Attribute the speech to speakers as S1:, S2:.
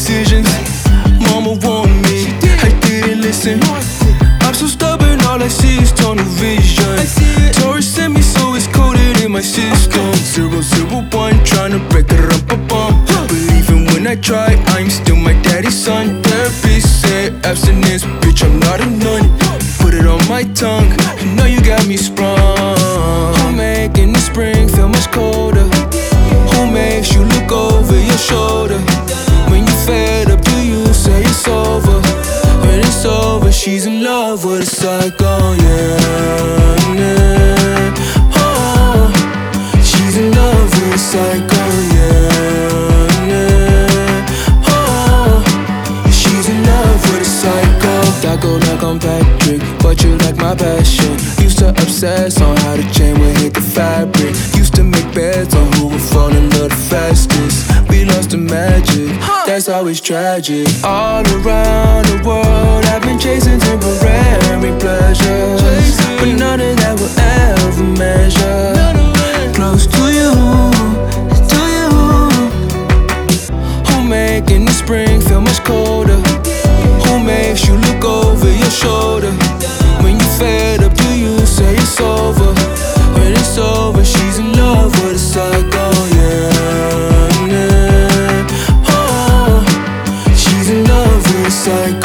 S1: decisions. Mama warned me, I didn't listen. I'm so stubborn, all I see is tunnel vision. Taurus sent me, so it's coded in my system. 001, trying to break it up a bump. But even when I try, I'm still my daddy's son. Therapist said abstinence, bitch, I'm not a nun. Put it on my tongue, I know you got me sprung. Homemade in the spring, feel much colder. Who makes you look over your shoulder? When you fed up, do you say it's over? When it's over, she's in love with a psycho, yeah, yeah. Oh, she's in love with a psycho, yeah, yeah. Oh, she's in love with a psycho. That go like I'm Patrick, but you like my passion. Used to obsess on how the chain would hit the fabric. Used to make bets on who would fall in love the fastest. We lost the magic, that's always tragic. All around the world, I've been chasing temporary pleasures, but none of that will ever measure close to you, to you. Who make in the spring feel much colder? Who makes you look over your shoulder? When you fed up, do you say it's over? When it's over, she's in love with a psycho, yeah, yeah. Oh, she's in love with a psycho.